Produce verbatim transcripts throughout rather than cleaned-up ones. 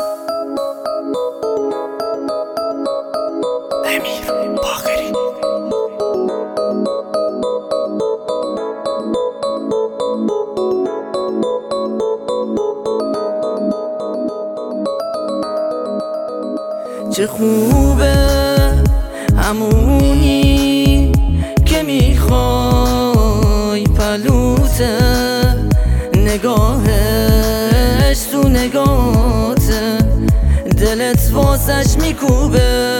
امیر باقری. چه خوبه همونی که میخوای، پلوته نگاهش تو نگاهته، دلت واسش میکوبه.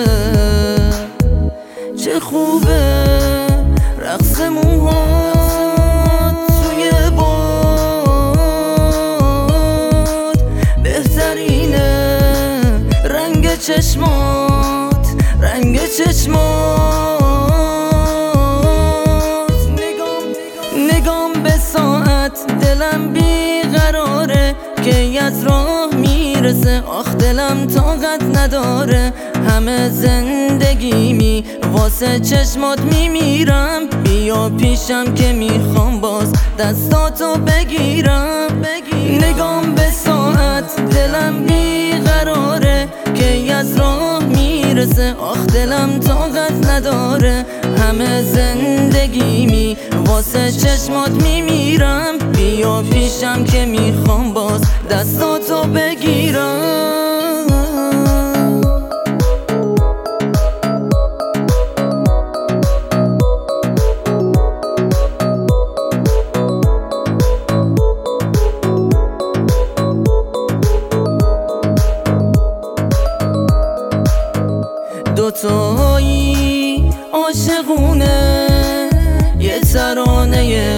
چه خوبه رقص موهات توی باد، بهترینه رنگ چشمات، رنگ چشمات. نگام نگام به ساعت، دلم بیقراره که از راه میرسه. آخ دلم طاقت نداره، همه زندگیمی واسه چشمات میمیرم. بیا پیشم که میخوام باز دستاتو بگیرم. نگام به ساعت، دلم بیقراره که از راه میرسه. آخ دلم طاقت نداره، همه زندگیمی واسه چشمات میمیرم. بیا پیشم که میخوام باز دستاتو بگیرم. دوتایی عاشقونه، یه ترانه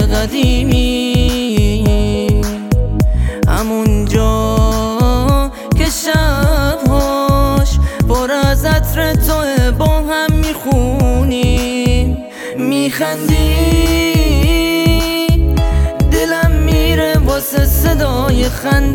قدیمی، همونجا که شبهاش پر از عطر توه، با هم میخونیم میخندیم. دلم میره واسه صدای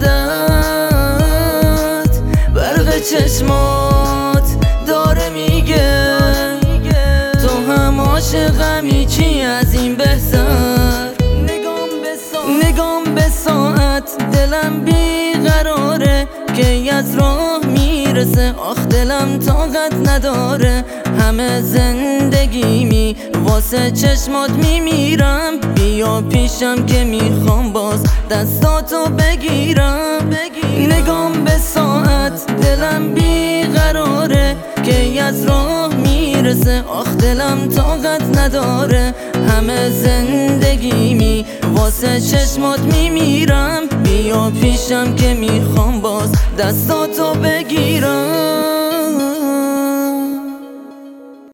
خندت، برق چشمات داره میگه تو هم عاشقمی، چی از این بهتر. نگام به ساعت, نگام به ساعت دلم بیقراره که از راه میرسه. آخ دلم طاقت نداره، همه زندگیمی واسه چشمات میمیرم. بیا پیشم که میخوام باز دستاتو بگیرم. نگام به ساعت، دلم بیقراره که از راه میرسه. آخ دلم طاقت نداره، همه زندگیمی واسه چشمات میمیرم. بیا پیشم که میخوام باز دستاتو بگیرم.